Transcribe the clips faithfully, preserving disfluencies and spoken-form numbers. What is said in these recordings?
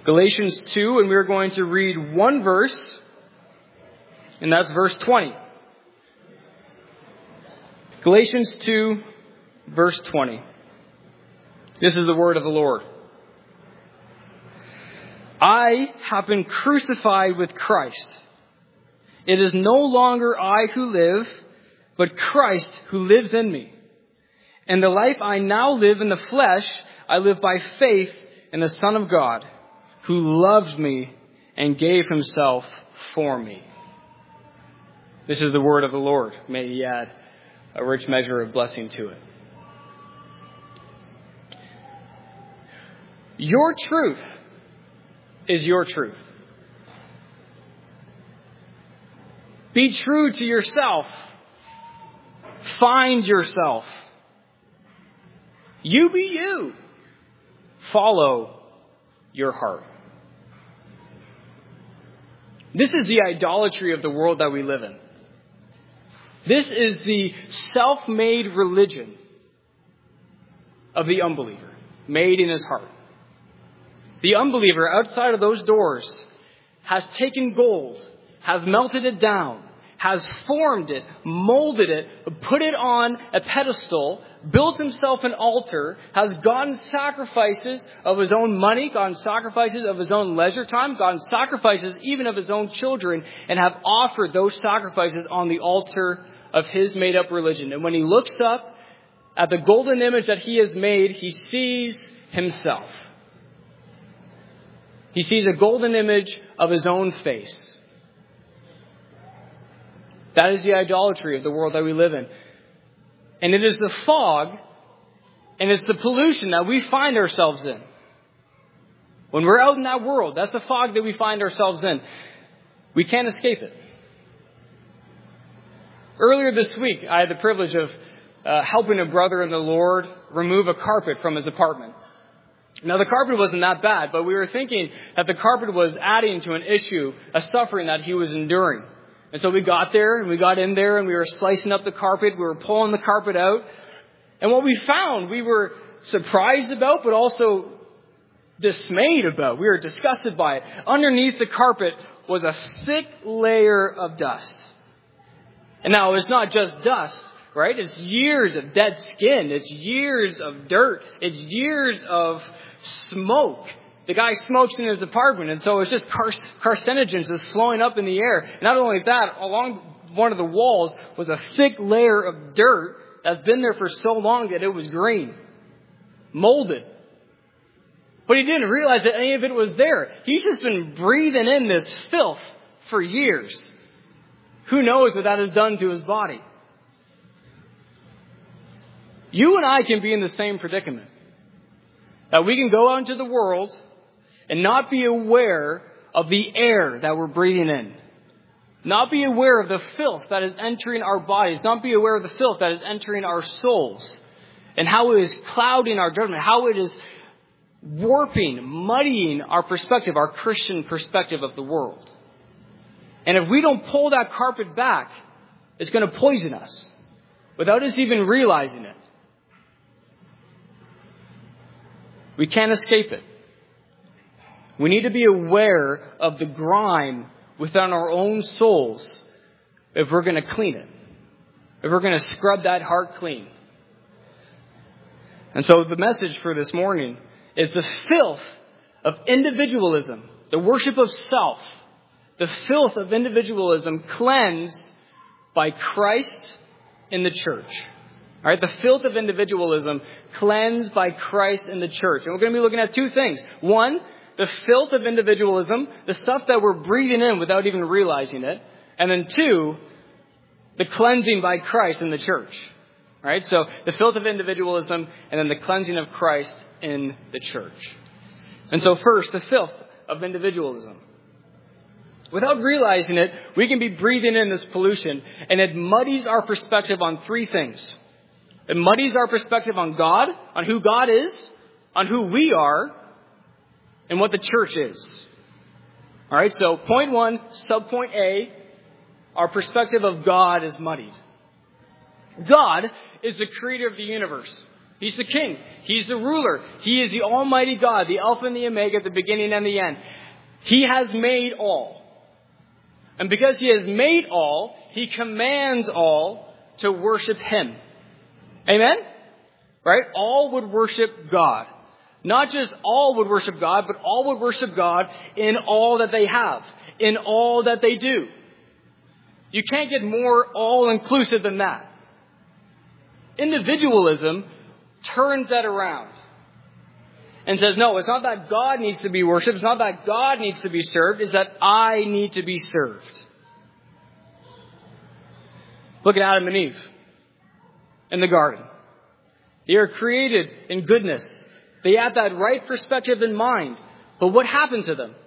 Galatians two, and we're going to read one verse, and that's verse twenty. Galatians two, verse twenty. This is the word of the Lord. I have been crucified with Christ. It is no longer I who live, but Christ who lives in me. And the life I now live in the flesh, I live by faith in the Son of God, who loved me and gave himself for me. This is the word of the Lord. May he add a rich measure of blessing to it. Your truth is your truth. Be true to yourself. Find yourself. You be you. Follow your heart. This is the idolatry of the world that we live in. This is the self-made religion of the unbeliever, made in his heart. The unbeliever outside of those doors has taken gold, has melted it down, has formed it, molded it, put it on a pedestal, built himself an altar, has gotten sacrifices of his own money, gotten sacrifices of his own leisure time, gotten sacrifices even of his own children, and have offered those sacrifices on the altar of his made-up religion. And when he looks up at the golden image that he has made, he sees himself. He sees a golden image of his own face. That is the idolatry of the world that we live in. And it is the fog and it's the pollution that we find ourselves in. When we're out in that world, that's the fog that we find ourselves in. We can't escape it. Earlier this week, I had the privilege of uh, helping a brother in the Lord remove a carpet from his apartment. Now, the carpet wasn't that bad, but we were thinking that the carpet was adding to an issue, a suffering that he was enduring. And so we got there, and we got in there, and we were slicing up the carpet. We were pulling the carpet out. And what we found, we were surprised about, but also dismayed about. We were disgusted by it. Underneath the carpet was a thick layer of dust. And now, it's not just dust, right? It's years of dead skin. It's years of dirt. It's years of smoke. The guy smokes in his apartment, and so it's just car- carcinogens just flowing up in the air. Not only that, along one of the walls was a thick layer of dirt that's been there for so long that it was green, molded. But he didn't realize that any of it was there. He's just been breathing in this filth for years. Who knows what that has done to his body? You and I can be in the same predicament. That we can go out into the world and not be aware of the air that we're breathing in. Not be aware of the filth that is entering our bodies. Not be aware of the filth that is entering our souls. And how it is clouding our judgment. How it is warping, muddying our perspective, our Christian perspective of the world. And if we don't pull that carpet back, it's going to poison us without us even realizing it. We can't escape it. We need to be aware of the grime within our own souls if we're going to clean it. If we're going to scrub that heart clean. And so the message for this morning is the filth of individualism, the worship of self, the filth of individualism cleansed by Christ in the church. All right, the filth of individualism cleansed by Christ in the church. And we're going to be looking at two things. One, the filth of individualism, the stuff that we're breathing in without even realizing it. And then two, the cleansing by Christ in the church. All right, so the filth of individualism and then the cleansing of Christ in the church. And so first, the filth of individualism. Without realizing it, we can be breathing in this pollution, and it muddies our perspective on three things. It muddies our perspective on God, on who God is, on who we are, and what the church is. All right, so point one, subpoint A, our perspective of God is muddied. God is the creator of the universe. He's the king. He's the ruler. He is the Almighty God, the Alpha and the Omega, the beginning and the end. He has made all. And because He has made all, He commands all to worship Him. Amen? Right? All would worship God. Not just all would worship God, but all would worship God in all that they have, in all that they do. You can't get more all-inclusive than that. Individualism turns that around and says, no, it's not that God needs to be worshipped. It's not that God needs to be served. It's that I need to be served. Look at Adam and Eve in the garden. They are created in goodness. They had that right perspective in mind. But what happened to them?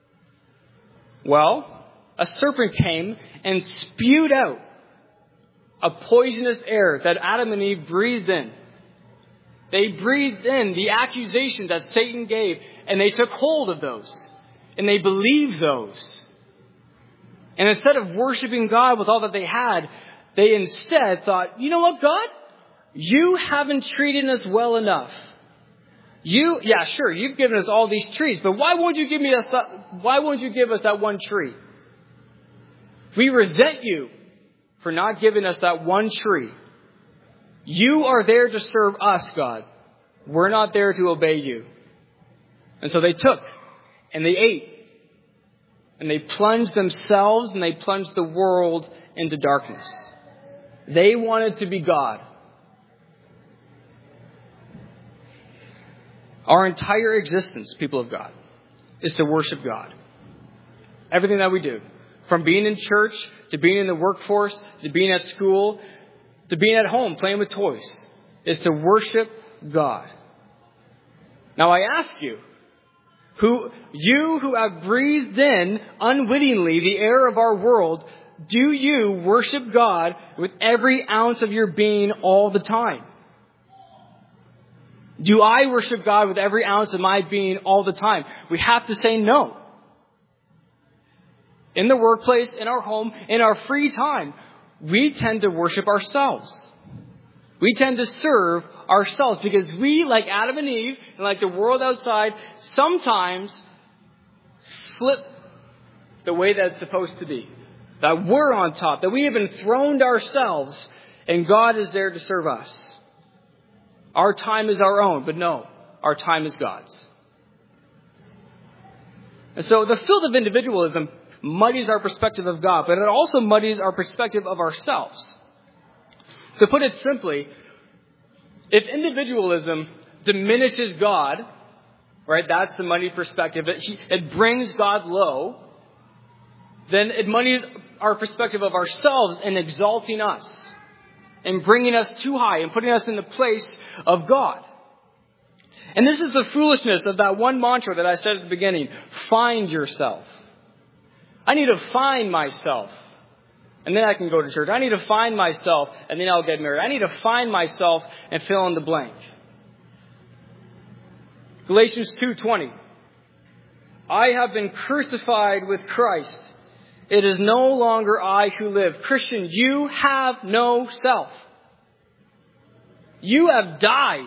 Well, a serpent came and spewed out a poisonous air that Adam and Eve breathed in. They breathed in the accusations that Satan gave, and they took hold of those. And they believed those. And instead of worshiping God with all that they had, they instead thought, you know what, God? You haven't treated us well enough. You, yeah, sure, you've given us all these trees, but why won't you give me us that, why won't you give us that one tree? We resent you for not giving us that one tree. You are there to serve us, God. We're not there to obey you. And so they took and they ate and they plunged themselves and they plunged the world into darkness. They wanted to be God. Our entire existence, people of God, is to worship God. Everything that we do, from being in church, to being in the workforce, to being at school, to being at home playing with toys, is to worship God. Now I ask you, who you who have breathed in unwittingly the air of our world, do you worship God with every ounce of your being all the time? Do I worship God with every ounce of my being all the time? We have to say no. In the workplace, in our home, in our free time, we tend to worship ourselves. We tend to serve ourselves because we, like Adam and Eve, and like the world outside, sometimes flip the way that it's supposed to be. That we're on top, that we have enthroned ourselves, and God is there to serve us. Our time is our own, but no, our time is God's. And so the field of individualism muddies our perspective of God, but it also muddies our perspective of ourselves. To put it simply, if individualism diminishes God, right, that's the muddied perspective, it, it brings God low, then it muddies our perspective of ourselves in exalting us and bringing us too high and putting us in the place of God. And this is the foolishness of that one mantra that I said at the beginning. Find yourself. I need to find myself, and then I can go to church. I need to find myself, and then I'll get married. I need to find myself and fill in the blank. Galatians two twenty. I have been crucified with Christ. It is no longer I who live. Christian, you have no self. You have died.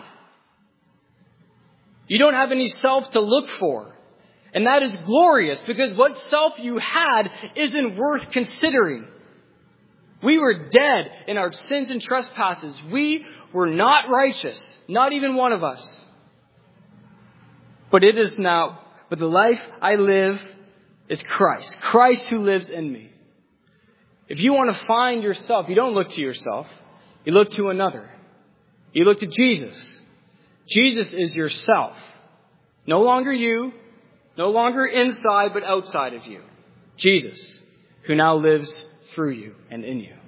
You don't have any self to look for. And that is glorious because what self you had isn't worth considering. We were dead in our sins and trespasses. We were not righteous. Not even one of us. But it is now, but the life I live is Christ. Christ who lives in me. If you want to find yourself, you don't look to yourself. You look to another. You look to Jesus. Jesus is yourself. No longer you. No longer inside, but outside of you. Jesus, who now lives through you and in you.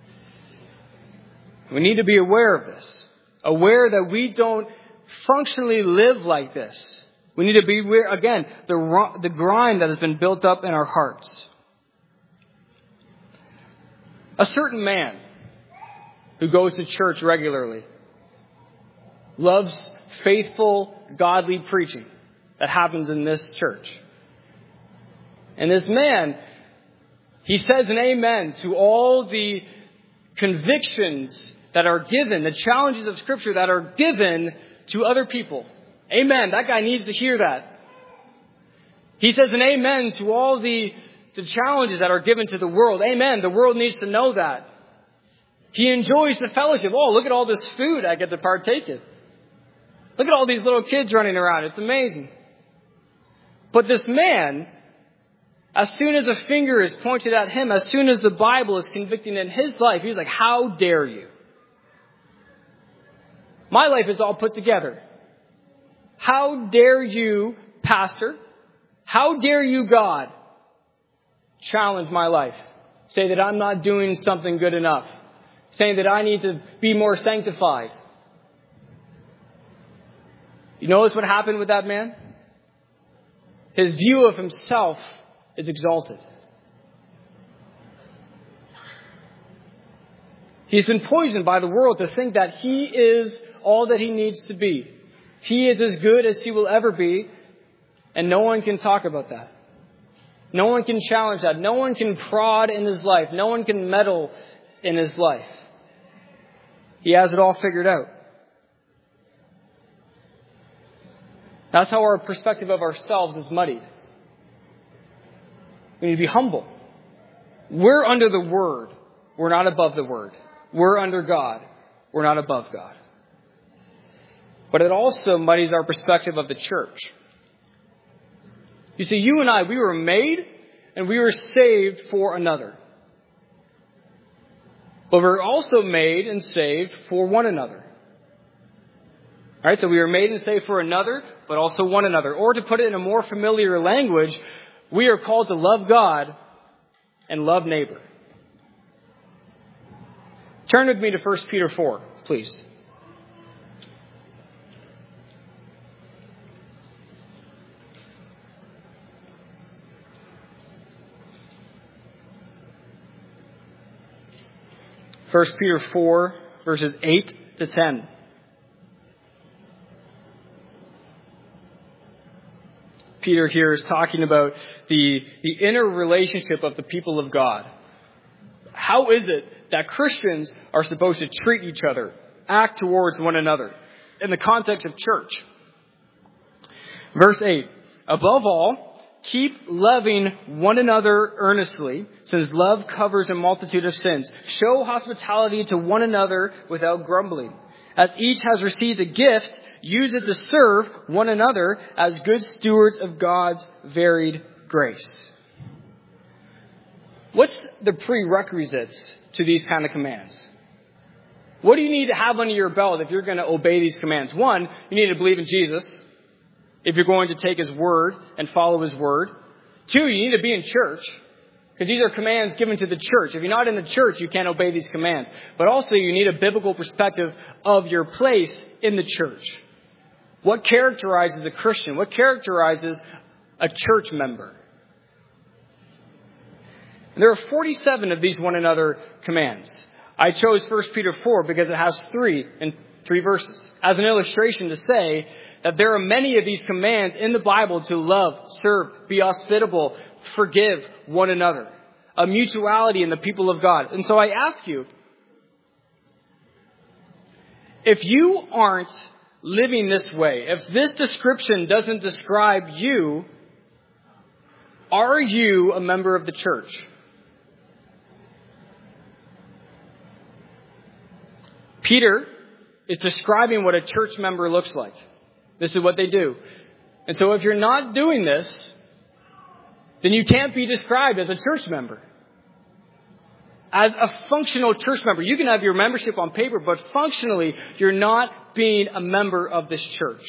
We need to be aware of this. Aware that we don't functionally live like this. We need to be aware, again, the, the grime that has been built up in our hearts. A certain man who goes to church regularly loves faithful, godly preaching that happens in this church. And this man, he says an amen to all the convictions that are given, the challenges of Scripture that are given to other people. Amen. That guy needs to hear that. He says an amen to all the, the challenges that are given to the world. Amen. The world needs to know that. He enjoys the fellowship. Oh, look at all this food I get to partake in. Look at all these little kids running around. It's amazing. But this man, as soon as a finger is pointed at him, as soon as the Bible is convicting in his life, he's like, how dare you? My life is all put together. How dare you, pastor? How dare you, God, challenge my life? Say that I'm not doing something good enough. Saying that I need to be more sanctified. You notice what happened with that man? His view of himself is exalted. He's been poisoned by the world to think that he is all that he needs to be. He is as good as he will ever be, and no one can talk about that. No one can challenge that. No one can prod in his life. No one can meddle in his life. He has it all figured out. That's how our perspective of ourselves is muddied. We need to be humble. We're under the Word. We're not above the Word. We're under God. We're not above God. But it also muddies our perspective of the church. You see, you and I, we were made and we were saved for another. But we're also made and saved for one another. All right, so we were made and saved for another, but also one another. Or to put it in a more familiar language, we are called to love God and love neighbor. Turn with me to First Peter four, please. First Peter four, verses eight to ten. Peter here is talking about the, the inner relationship of the people of God. How is it that Christians are supposed to treat each other, act towards one another in the context of church? Verse eight, above all, keep loving one another earnestly, since love covers a multitude of sins. Show hospitality to one another without grumbling. As each has received a gift, use it to serve one another as good stewards of God's varied grace. What's the prerequisites to these kind of commands? What do you need to have under your belt if you're going to obey these commands? One, you need to believe in Jesus if you're going to take His word and follow His word. Two, you need to be in church, because these are commands given to the church. If you're not in the church, you can't obey these commands. But also, you need a biblical perspective of your place in the church. What characterizes a Christian? What characterizes a church member? And there are forty-seven of these one another commands. I chose First Peter four because it has three in three verses, as an illustration to say that there are many of these commands in the Bible to love, serve, be hospitable, forgive one another, a mutuality in the people of God. And so I ask you, if you aren't living this way, if this description doesn't describe you, are you a member of the church? Peter is describing what a church member looks like. This is what they do. And so if you're not doing this, then you can't be described as a church member. As a functional church member. You can have your membership on paper, but functionally, you're not being a member of this church.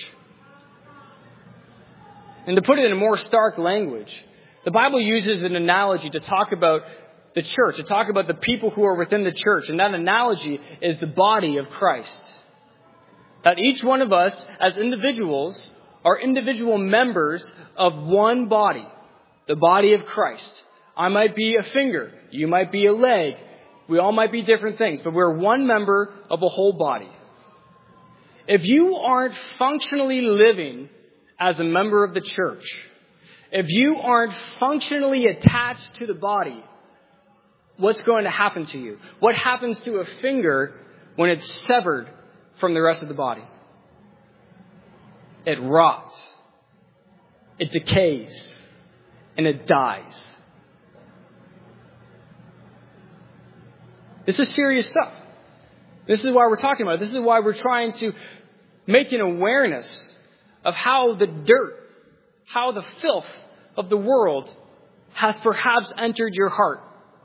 And to put it in a more stark language, the Bible uses an analogy to talk about the church, to talk about the people who are within the church. And that analogy is the body of Christ. That each one of us as individuals are individual members of one body, the body of Christ. I might be a finger. You might be a leg. We all might be different things, but we're one member of a whole body. If you aren't functionally living as a member of the church, if you aren't functionally attached to the body, what's going to happen to you? What happens to a finger when it's severed from the rest of the body. It rots, it decays, and it dies. This is serious stuff. This is why we're talking about it. This is why we're trying to make an awareness of how the dirt, how the filth of the world has perhaps entered your heart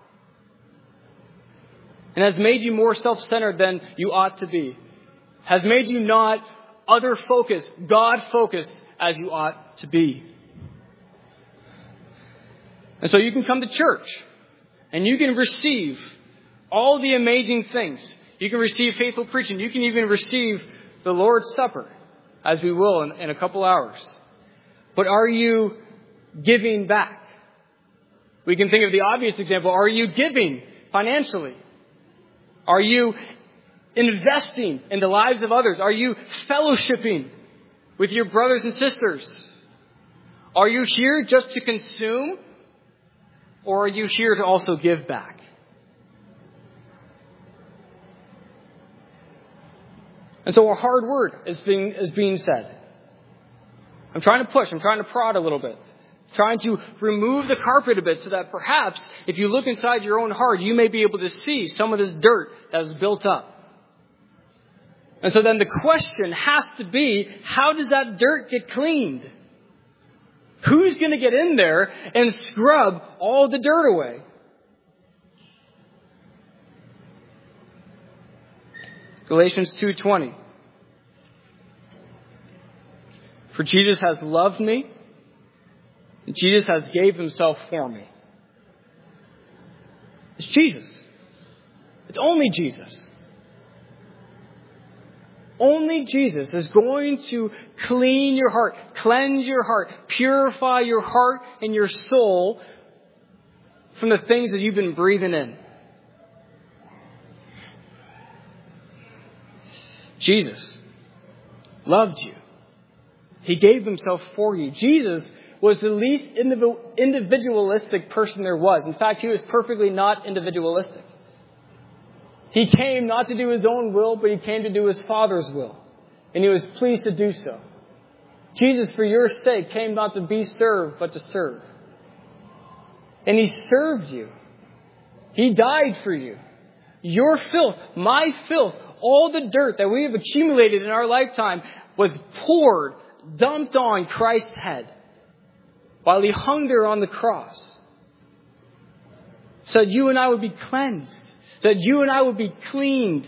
and has made you more self-centered than you ought to be, has made you not other-focused, God-focused as you ought to be. And so you can come to church and you can receive all the amazing things. You can receive faithful preaching. You can even receive the Lord's Supper, as we will in, in a couple hours. But are you giving back? We can think of the obvious example. Are you giving financially? Are you investing in the lives of others? Are you fellowshipping with your brothers and sisters? Are you here just to consume? Or are you here to also give back? And so a hard word is being, is being said. I'm trying to push. I'm trying to prod a little bit. Trying to remove the carpet a bit so that perhaps if you look inside your own heart, you may be able to see some of this dirt that is built up. And so then the question has to be, how does that dirt get cleaned? Who's going to get in there and scrub all the dirt away? Galatians two twenty. For Jesus has loved me. Jesus has gave himself for me. It's Jesus. It's only Jesus. Only Jesus is going to clean your heart, cleanse your heart, purify your heart and your soul from the things that you've been breathing in. Jesus loved you. He gave himself for you. Jesus was the least individualistic person there was. In fact, he was perfectly not individualistic. He came not to do his own will, but he came to do his Father's will. And he was pleased to do so. Jesus, for your sake, came not to be served, but to serve. And he served you. He died for you. Your filth, my filth, all the dirt that we have accumulated in our lifetime was poured, dumped on Christ's head while he hung there on the cross. So that you and I would be cleansed. So that you and I would be cleaned.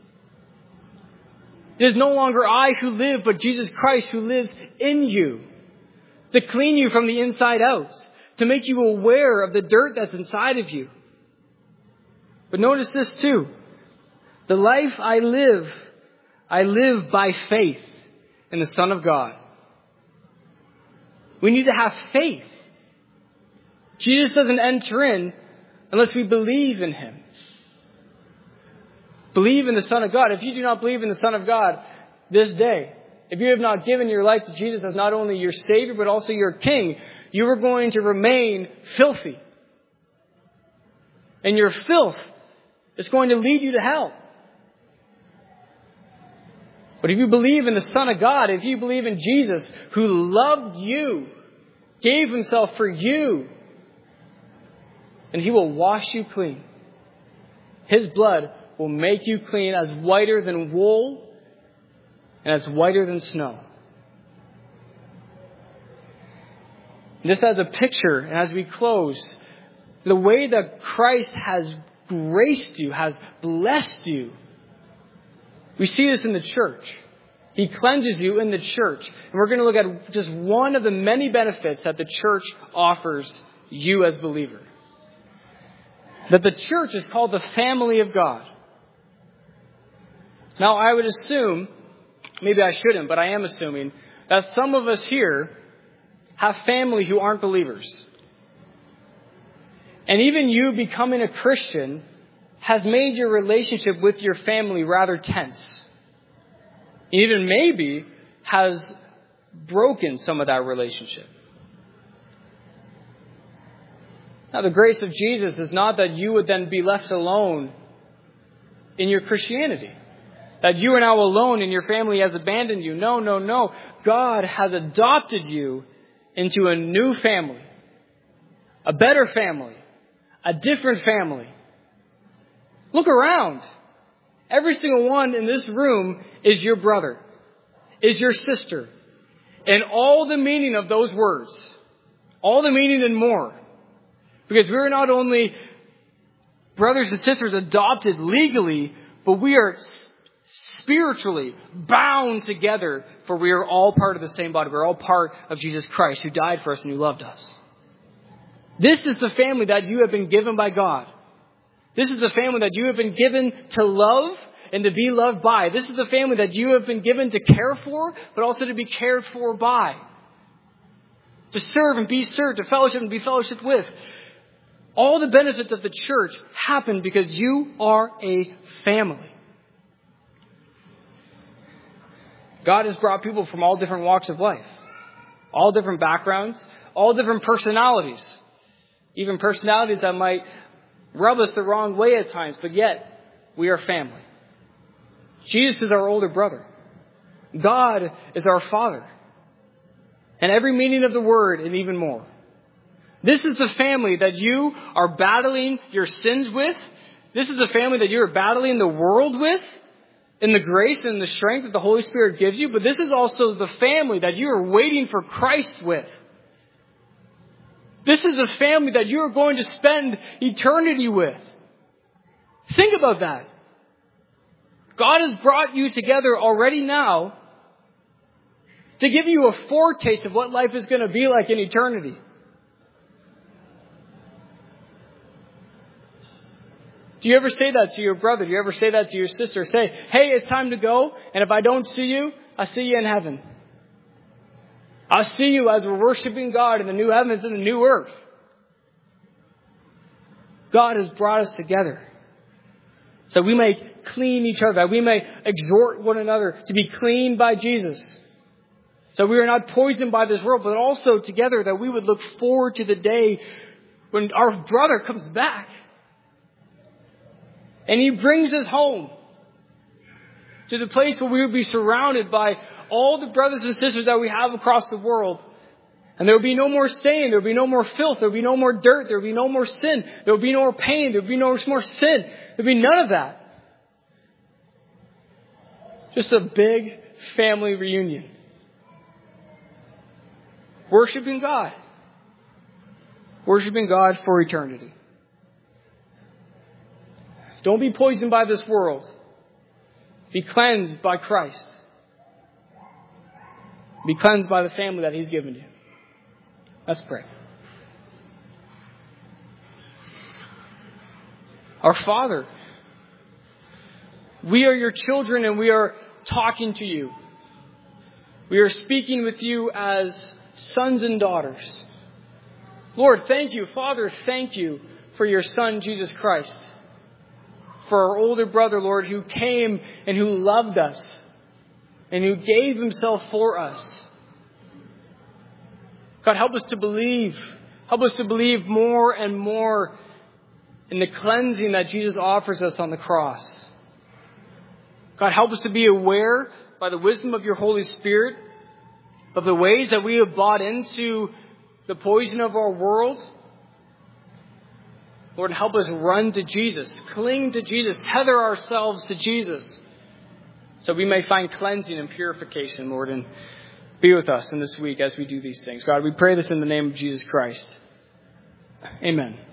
It is no longer I who live, but Jesus Christ who lives in you. To clean you from the inside out. To make you aware of the dirt that's inside of you. But notice this too. The life I live, I live by faith in the Son of God. We need to have faith. Jesus doesn't enter in unless we believe in him. Believe in the Son of God. If you do not believe in the Son of God this day, if you have not given your life to Jesus as not only your Savior, but also your King, you are going to remain filthy. And your filth is going to lead you to hell. But if you believe in the Son of God, if you believe in Jesus who loved you, gave himself for you, then he will wash you clean. His blood will make you clean, as whiter than wool and as whiter than snow. Just as a picture, and as we close, the way that Christ has graced you, has blessed you, we see this in the church. He cleanses you in the church. And we're going to look at just one of the many benefits that the church offers you as believer. That the church is called the family of God. Now, I would assume, maybe I shouldn't, but I am assuming, that some of us here have family who aren't believers. And even you becoming a Christian has made your relationship with your family rather tense. Even maybe has broken some of that relationship. Now, the grace of Jesus is not that you would then be left alone in your Christianity. That you are now alone and your family has abandoned you. No, no, no. God has adopted you into a new family. A better family. A different family. Look around. Every single one in this room is your brother. Is your sister. And all the meaning of those words. All the meaning and more. Because we're not only brothers and sisters adopted legally, but we are spiritually bound together, for we are all part of the same body. We're all part of Jesus Christ, who died for us and who loved us. This is the family that you have been given by God. This is the family that you have been given to love and to be loved by. This is the family that you have been given to care for, but also to be cared for by. To serve and be served, to fellowship and be fellowshiped with. All the benefits of the church happen because you are a family. God has brought people from all different walks of life. All different backgrounds. All different personalities. Even personalities that might rub us the wrong way at times, but yet we are family. Jesus is our older brother. God is our Father. And every meaning of the word and even more. This is the family that you are battling your sins with. This is the family that you are battling the world with. In the grace and the strength that the Holy Spirit gives you. But this is also the family that you are waiting for Christ with. This is the family that you are going to spend eternity with. Think about that. God has brought you together already now to give you a foretaste of what life is going to be like in eternity. Do you ever say that to your brother? Do you ever say that to your sister? Say, hey, it's time to go. And if I don't see you, I'll see you in heaven. I'll see you as we're worshiping God in the new heavens and the new earth. God has brought us together so we may clean each other, that we may exhort one another to be cleaned by Jesus. So we are not poisoned by this world, but also together that we would look forward to the day when our brother comes back. And he brings us home to the place where we will be surrounded by all the brothers and sisters that we have across the world. And there will be no more stain. There will be no more filth. There will be no more dirt. There will be no more sin. There will be no more pain. There will be no more sin. There will be none of that. Just a big family reunion. Worshiping God. Worshiping God for eternity. Don't be poisoned by this world. Be cleansed by Christ. Be cleansed by the family that He's given you. Let's pray. Our Father, we are your children and we are talking to you. We are speaking with you as sons and daughters. Lord, thank you. Father, thank you for your Son, Jesus Christ. For our older brother, Lord, who came and who loved us and who gave himself for us. God, help us to believe. Help us to believe more and more in the cleansing that Jesus offers us on the cross. God, help us to be aware by the wisdom of your Holy Spirit of the ways that we have bought into the poison of our world. Lord, help us run to Jesus, cling to Jesus, tether ourselves to Jesus so we may find cleansing and purification, Lord, and be with us in this week as we do these things. God, we pray this in the name of Jesus Christ. Amen.